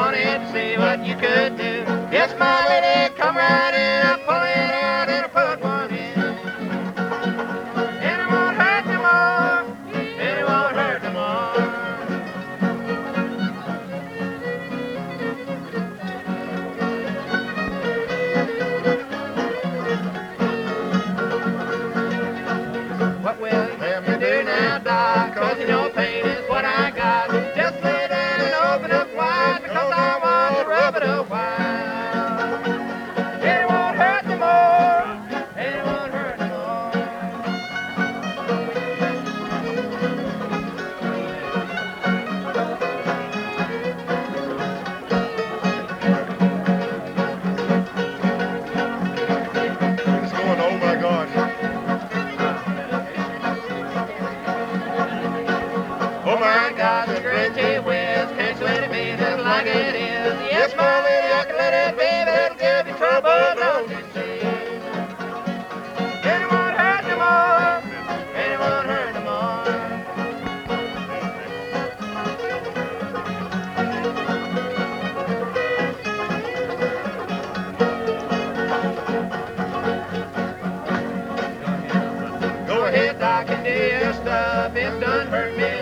wanted to see what you could do. Yes, my lady, come right in. I'll pull it out and I'll put one in. And it won't hurt no more. And it won't hurt no more. What will you do now, Doc? 'Cause you know pain is what I got. Just lay down and open up wide, because I want to rub it a while. It won't hurt no more. It won't hurt no more. It's going, oh my gosh. Oh my God, the great gee whiz, can't you let it be just like it is? Yes, my lady, I can let it be, but it'll give you trouble, don't you see? And it won't hurt no more, and it won't hurt no more. Go ahead, Doc, and do your stuff. It's done hurt me